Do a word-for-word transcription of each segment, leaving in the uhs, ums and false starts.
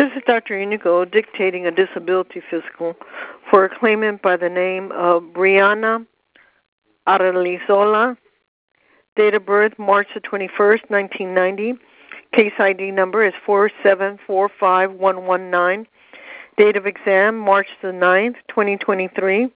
This is Doctor Inigo dictating a disability physical for a claimant by the name of Brianna Arelizola. Date of birth, March the twenty-first, nineteen ninety. Case I D number is four seven four five one one nine. Date of exam, March the ninth, twenty twenty-three.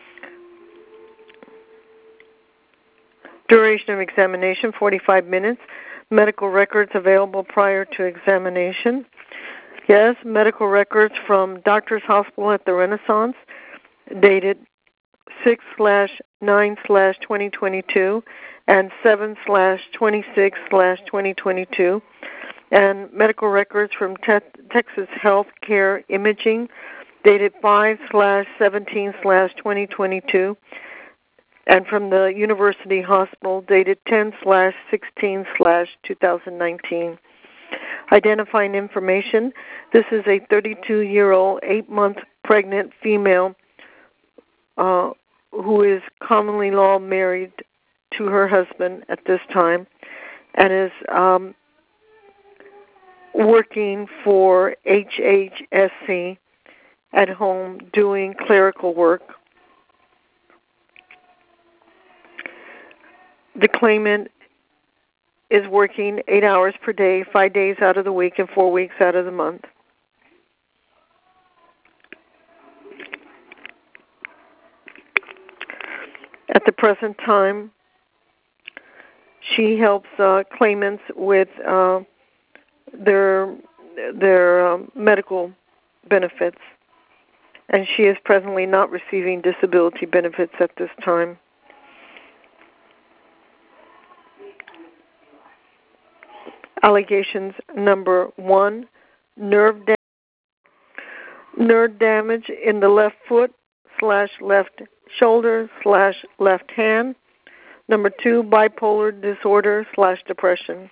Duration of examination, forty-five minutes. Medical records available prior to examination. Yes, medical records from Doctor's Hospital at the Renaissance, dated six slash nine slash twenty twenty-two and seven slash twenty-six slash twenty twenty-two, and medical records from te- Texas Health Care Imaging, dated five slash seventeen slash twenty twenty-two, and from the University Hospital, dated ten slash sixteen slash two thousand nineteen. Identifying information, this is a thirty-two-year-old, eight-month pregnant female uh, who is commonly law married to her husband at this time and is um, working for H H S C at home doing clerical work. The claimant is working eight hours per day, five days out of the week, and four weeks out of the month. At the present time, she helps uh, claimants with uh, their their um, medical benefits, and she is presently not receiving disability benefits at this time. Allegations number one, nerve damage, nerve damage in the left foot slash left shoulder slash left hand. Number two, bipolar disorder slash depression.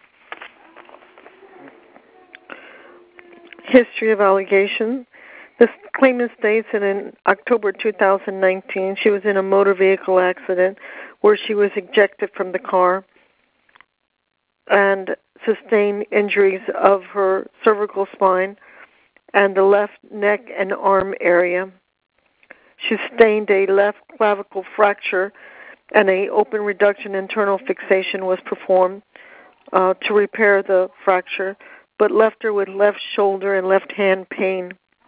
History of allegation. This claimant states that in October two thousand nineteen, she was in a motor vehicle accident where she was ejected from the car and sustained injuries of her cervical spine and the left neck and arm area. She sustained a left clavicle fracture, and a open reduction internal fixation was performed uh, to repair the fracture, but left her with left shoulder and left hand pain.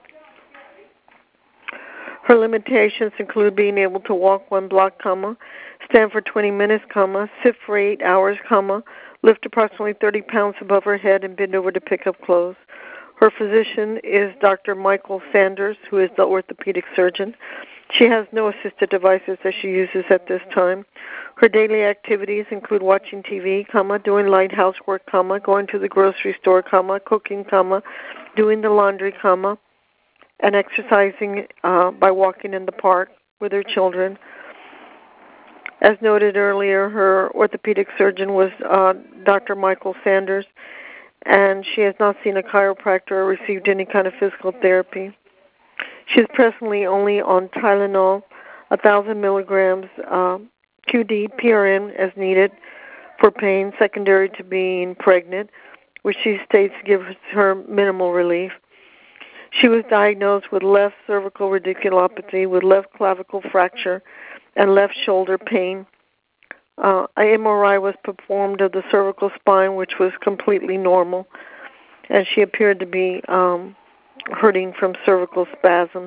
Her limitations include being able to walk one block, comma, stand for twenty minutes, comma, sit for eight hours, comma, lift approximately thirty pounds above her head, and bend over to pick up clothes. Her physician is Doctor Michael Sanders, who is the orthopedic surgeon. She has no assisted devices that she uses at this time. Her daily activities include watching T V, comma, doing light housework, comma, going to the grocery store, comma, cooking, comma, doing the laundry, comma, and exercising uh, by walking in the park with her children. As noted earlier, her orthopedic surgeon was uh, Doctor Michael Sanders, and she has not seen a chiropractor or received any kind of physical therapy. She is presently only on Tylenol, one thousand milligrams uh, Q D, P R N as needed for pain secondary to being pregnant, which she states gives her minimal relief. She was diagnosed with left cervical radiculopathy, with left clavicle fracture, and left shoulder pain. Uh, an M R I was performed of the cervical spine, which was completely normal, and she appeared to be um, hurting from cervical spasms.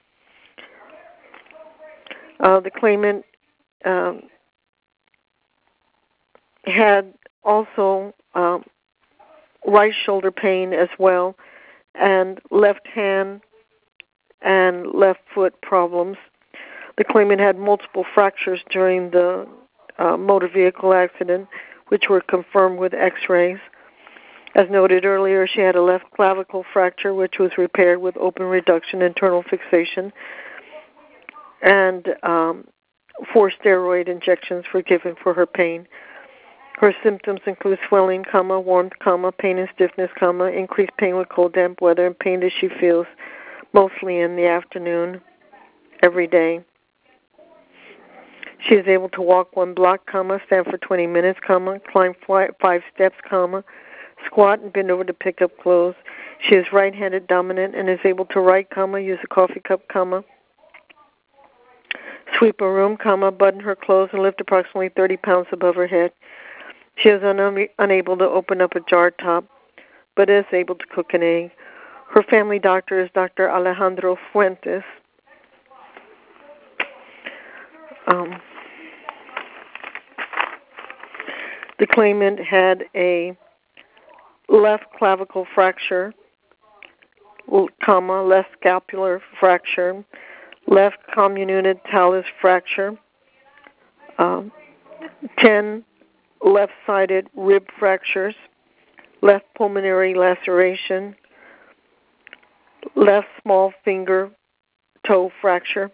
Uh, the claimant um, had also um, right shoulder pain as well, and left hand and left foot problems. The claimant had multiple fractures during the uh, motor vehicle accident, which were confirmed with x-rays. As noted earlier, she had a left clavicle fracture, which was repaired with open reduction internal fixation, and um, four steroid injections were given for her pain. Her symptoms include swelling, comma, warmth, comma, pain and stiffness, comma, increased pain with cold, damp weather, and pain that she feels mostly in the afternoon every day. She is able to walk one block, comma, stand for twenty minutes, comma, climb five steps, comma, squat and bend over to pick up clothes. She is right-handed dominant and is able to write, comma, use a coffee cup, comma, sweep a room, comma, button her clothes, and lift approximately thirty pounds above her head. She is un- unable to open up a jar top, but is able to cook an egg. Her family doctor is Doctor Alejandro Fuentes. Um, the claimant had a left clavicle fracture, comma, left scapular fracture, left comminuted talus fracture, um, ten left-sided rib fractures, left pulmonary laceration, left small finger toe fracture,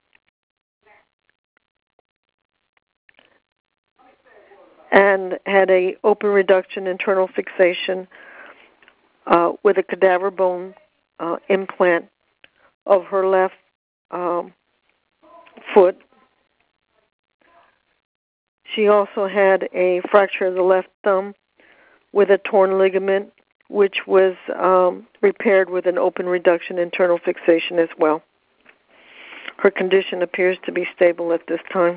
and had a open reduction internal fixation uh, with a cadaver bone uh, implant of her left um, foot. She also had a fracture of the left thumb with a torn ligament, which was um, repaired with an open reduction internal fixation as well. Her condition appears to be stable at this time.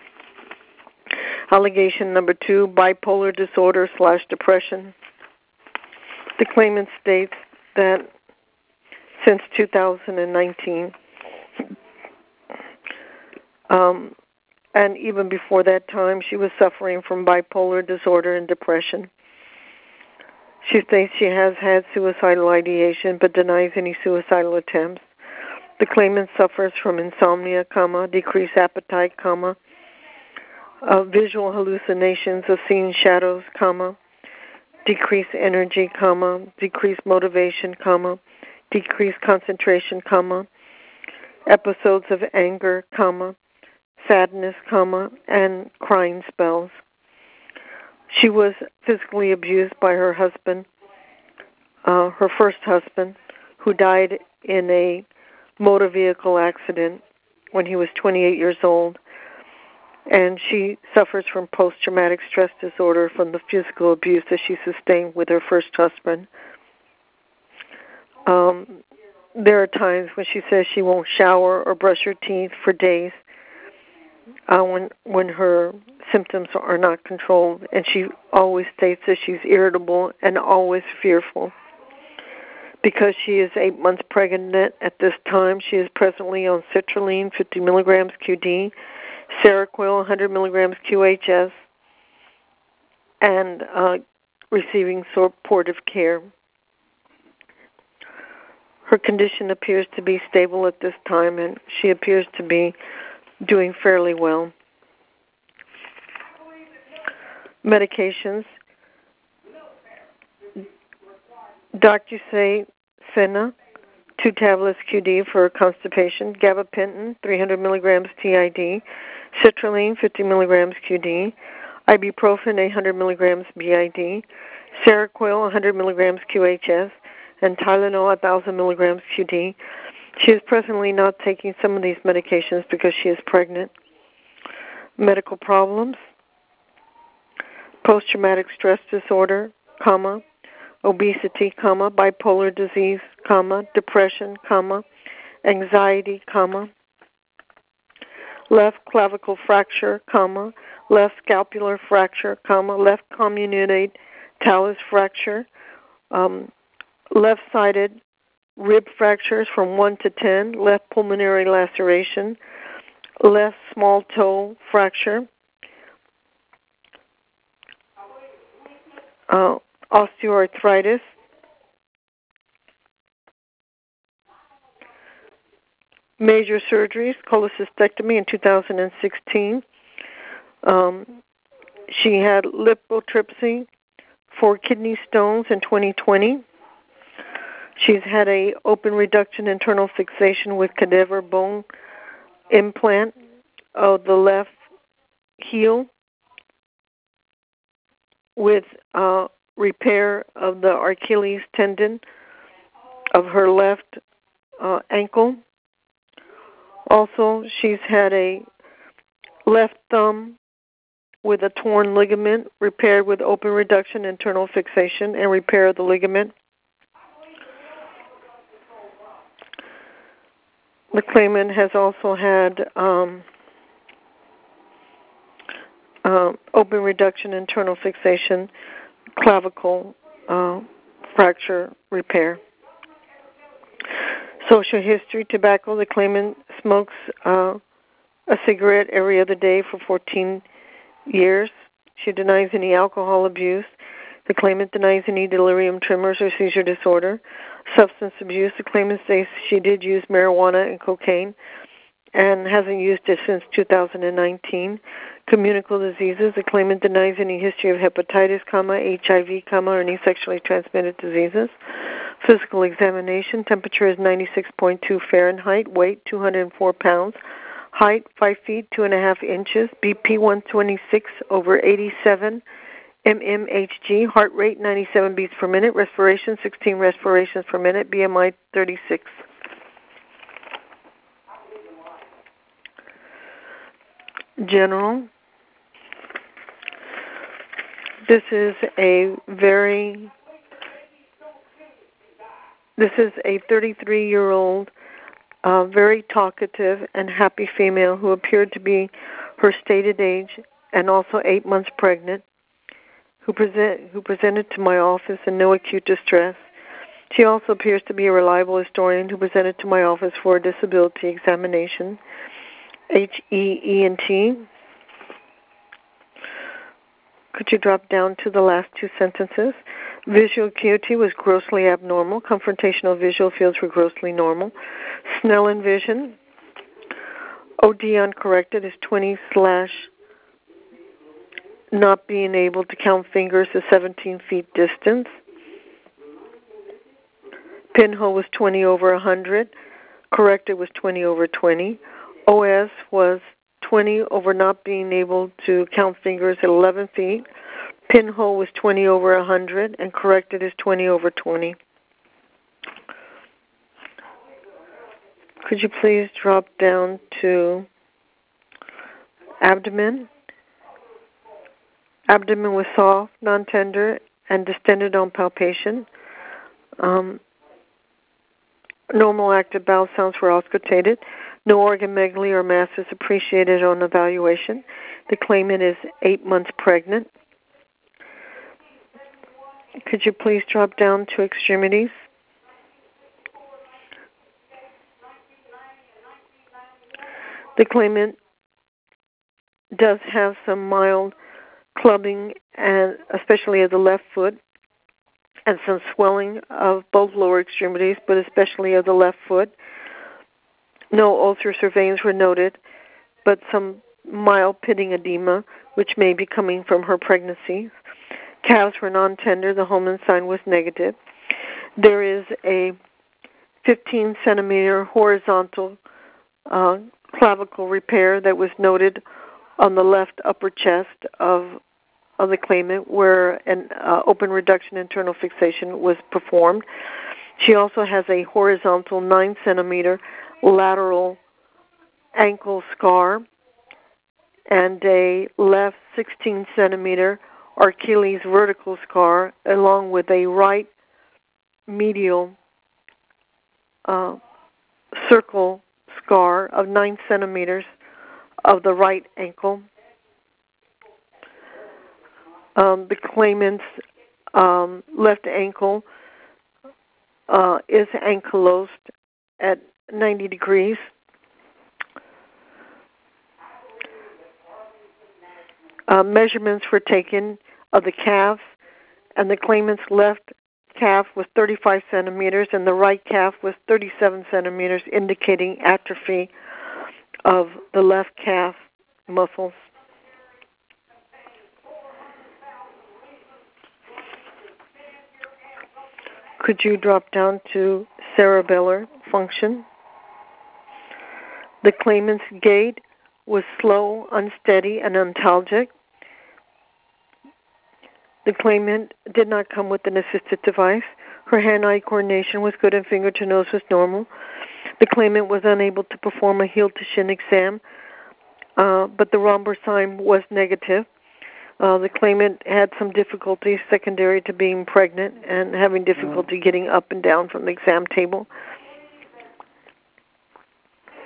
Allegation number two, bipolar disorder slash depression. The claimant states that since two thousand nineteen, um, and even before that time, she was suffering from bipolar disorder and depression. She states she has had suicidal ideation but denies any suicidal attempts. The claimant suffers from insomnia, comma, decreased appetite, comma, uh, visual hallucinations of seeing shadows, comma, decreased energy, comma, decreased motivation, comma, decreased concentration, comma, episodes of anger, comma, sadness, comma, and crying spells. She was physically abused by her husband, uh, her first husband, who died in a motor vehicle accident when he was twenty-eight years old. And she suffers from post-traumatic stress disorder from the physical abuse that she sustained with her first husband. Um, there are times when she says she won't shower or brush her teeth for days uh, when when her symptoms are not controlled. And she always states that she's irritable and always fearful. Because she is eight months pregnant at this time, she is presently on sertraline, fifty milligrams Q D, Seroquel, one hundred milligrams Q H S, and uh, receiving supportive care. Her condition appears to be stable at this time, and she appears to be doing fairly well. Medications. Doctors say Senna, two tablets Q D for constipation, gabapentin, three hundred milligrams T I D, citrulline, fifty milligrams Q D, ibuprofen, eight hundred milligrams B I D, Seroquel, one hundred milligrams Q H S, and Tylenol, one thousand milligrams Q D. She is presently not taking some of these medications because she is pregnant. Medical problems, post-traumatic stress disorder, comma, obesity, comma, bipolar disease, comma, depression, comma, anxiety, comma, left clavicle fracture, comma, left scapular fracture, comma, left comminuted talus fracture, um, left-sided rib fractures from one to ten, left pulmonary laceration, left small toe fracture, uh, osteoarthritis, major surgeries, cholecystectomy in two thousand sixteen. Um, she had lithotripsy for kidney stones in twenty twenty. She's had a open reduction internal fixation with cadaver bone implant of the left heel with uh, repair of the Achilles tendon of her left uh, ankle. Also, she's had a left thumb with a torn ligament repaired with open reduction internal fixation and repair of the ligament. The claimant has also had um, uh, open reduction, internal fixation, clavicle uh, fracture repair. Social history: tobacco. The claimant smokes uh, a cigarette every other day for fourteen years. She denies any alcohol abuse. The claimant denies any delirium tremors or seizure disorder. Substance abuse: the claimant says she did use marijuana and cocaine and hasn't used it since two thousand nineteen. Communicable diseases: the claimant denies any history of hepatitis, comma, H I V, comma, or any sexually transmitted diseases. Physical examination: temperature is ninety-six point two Fahrenheit, weight two hundred four pounds, height five feet two and a half inches, B P one twenty-six over eighty-seven, M M H G, heart rate ninety-seven beats per minute, respiration sixteen respirations per minute, B M I thirty-six. General. This is a very, this is a thirty-three-year-old, uh, very talkative and happy female who appeared to be her stated age and also eight months pregnant, who present who presented to my office in no acute distress. She also appears to be a reliable historian who presented to my office for a disability examination, H E E N T. Could you drop down to the last two sentences? Visual acuity was grossly abnormal. Confrontational visual fields were grossly normal. Snellen vision, O D uncorrected, is twenty slash not being able to count fingers to seventeen feet distance. Pinhole was twenty over one hundred. Corrected was twenty over twenty. O S was twenty over not being able to count fingers at eleven feet. Pinhole was twenty over one hundred, and corrected is twenty over twenty. Could you please drop down to abdomen? Abdomen was soft, non-tender, and distended on palpation. Um, normal active bowel sounds were auscultated. No organomegaly or mass is appreciated on evaluation. The claimant is eight months pregnant. Could you please drop down to extremities? The claimant does have some mild clubbing, and especially of the left foot, and some swelling of both lower extremities, but especially of the left foot. No ulcers or veins were noted, but some mild pitting edema, which may be coming from her pregnancy. Calves were non-tender. The Holman sign was negative. There is a fifteen centimeter horizontal uh, clavicle repair that was noted on the left upper chest of of the claimant, where an uh, open reduction internal fixation was performed. She also has a horizontal nine centimeter lateral ankle scar and a left sixteen centimeter Achilles vertical scar, along with a right medial uh, circle scar of nine centimeters of the right ankle. Um, the claimant's um, left ankle uh, is ankylosed at ninety degrees. Uh, measurements were taken of the calf, and the claimant's left calf was thirty-five centimeters and the right calf was thirty-seven centimeters, indicating atrophy of the left calf muscles. Could you drop down to cerebellar function? The claimant's gait was slow, unsteady, and ontalgic. The claimant did not come with an assisted device. Her hand-eye coordination was good and finger-to-nose was normal. The claimant was unable to perform a heel-to-shin exam, uh, but the Romberg sign was negative. Uh, the claimant had some difficulties secondary to being pregnant and having difficulty getting up and down from the exam table.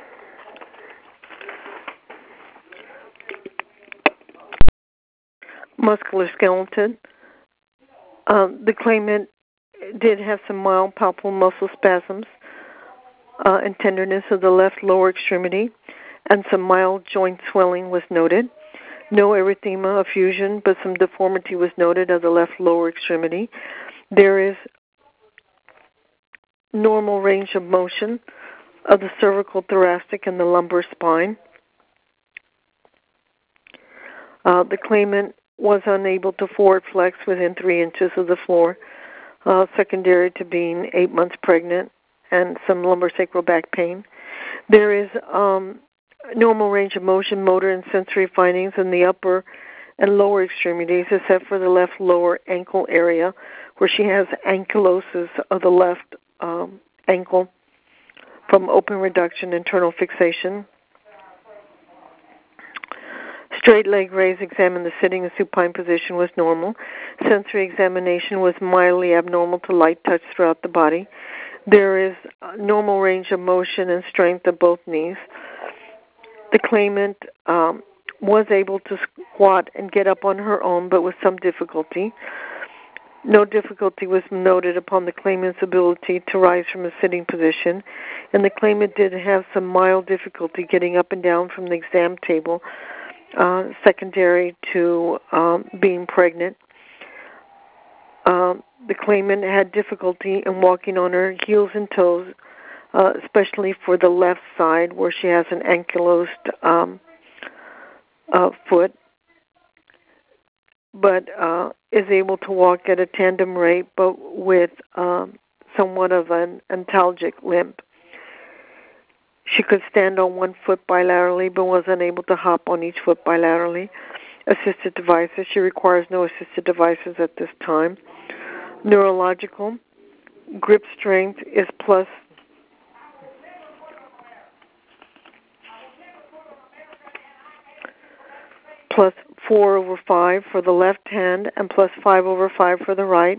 muscular skeleton. Um, the claimant did have some mild palpable muscle spasms uh, and tenderness of the left lower extremity, and some mild joint swelling was noted. No erythema of fusion, but some deformity was noted of the left lower extremity. There is normal range of motion of the cervical, thoracic, and the lumbar spine. Uh, the claimant was unable to forward flex within three inches of the floor, uh, secondary to being eight months pregnant and some lumbosacral back pain. There is um, normal range of motion, motor, and sensory findings in the upper and lower extremities, except for the left lower ankle area, where she has ankylosis of the left um, ankle from open reduction, internal fixation. Straight leg raise examined the sitting and supine position was normal. Sensory examination was mildly abnormal to light touch throughout the body. There is a normal range of motion and strength of both knees. The claimant um, was able to squat and get up on her own, but with some difficulty. No difficulty was noted upon the claimant's ability to rise from a sitting position, and the claimant did have some mild difficulty getting up and down from the exam table, uh, secondary to um, being pregnant. Um, the claimant had difficulty in walking on her heels and toes, uh, especially for the left side where she has an ankylosed um, uh, foot, but uh, is able to walk at a tandem rate, but with um, somewhat of an antalgic limp. She could stand on one foot bilaterally, but was unable to hop on each foot bilaterally. Assisted devices. She requires no assisted devices at this time. Neurological. Grip strength is plus plus four over five for the left hand and plus five over five for the right.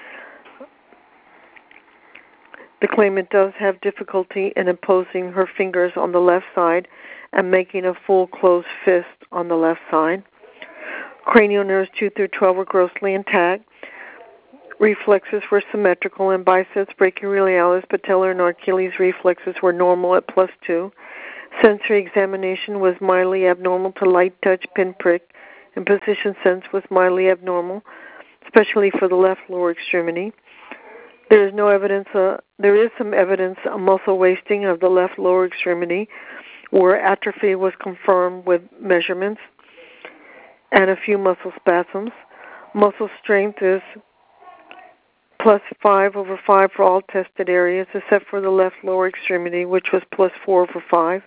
The claimant does have difficulty in imposing her fingers on the left side and making a full closed fist on the left side. Cranial nerves two through twelve were grossly intact. Reflexes were symmetrical, and biceps, brachioradialis, patellar, and Achilles reflexes were normal at plus two. Sensory examination was mildly abnormal to light touch, pinprick, and position sense was mildly abnormal, especially for the left lower extremity. There is no evidence. Uh, there is some evidence of muscle wasting of the left lower extremity, where atrophy was confirmed with measurements, and a few muscle spasms. Muscle strength is plus five over five for all tested areas, except for the left lower extremity, which was plus four over five.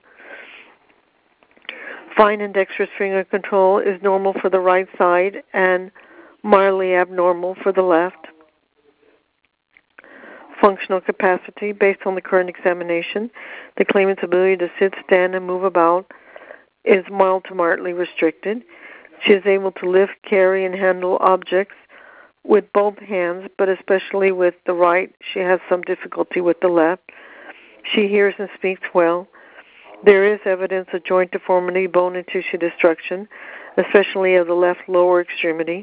Fine and dexterous finger control is normal for the right side and mildly abnormal for the left. Functional capacity, based on the current examination, the claimant's ability to sit, stand, and move about is mild to moderately restricted. She is able to lift, carry, and handle objects with both hands, but especially with the right. She has some difficulty with the left. She hears and speaks well. There is evidence of joint deformity, bone and tissue destruction, especially of the left lower extremity.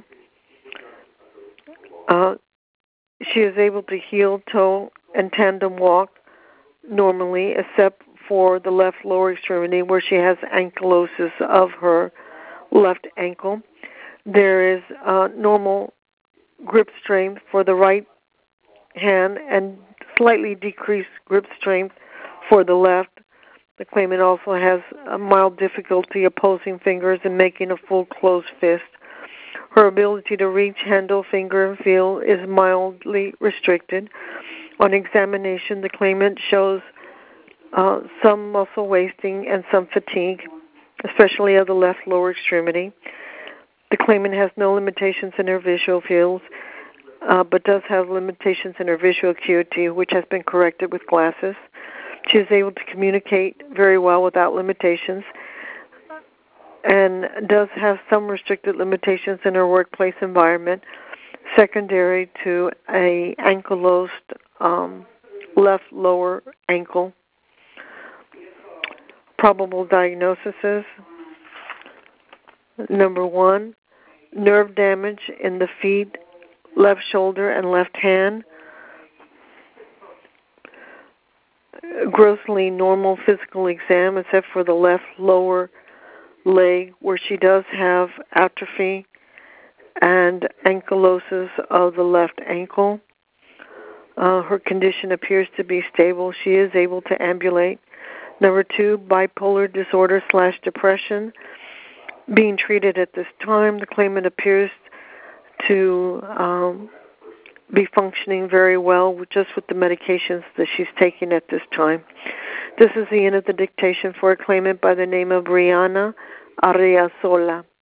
Uh, she is able to heel, toe, and tandem walk normally, except for the left lower extremity where she has ankylosis of her left ankle. There is uh, normal grip strength for the right hand and slightly decreased grip strength for the left. The claimant also has a mild difficulty opposing fingers and making a full closed fist. Her ability to reach, handle, finger, and feel is mildly restricted. On examination, the claimant shows uh, some muscle wasting and some fatigue, especially of the left lower extremity. The claimant has no limitations in her visual fields, uh, but does have limitations in her visual acuity, which has been corrected with glasses. She is able to communicate very well without limitations and does have some restricted limitations in her workplace environment, secondary to a ankylosed um, left lower ankle. Probable diagnoses. Number one, nerve damage in the feet, left shoulder, and left hand. Grossly normal physical exam except for the left lower leg where she does have atrophy and ankylosis of the left ankle. Uh, her condition appears to be stable. She is able to ambulate. Number two, bipolar disorder slash depression. Being treated at this time, the claimant appears to um, be functioning very well with, just with the medications that she's taking at this time. This is the end of the dictation for a claimant by the name of Brianna Arriazola.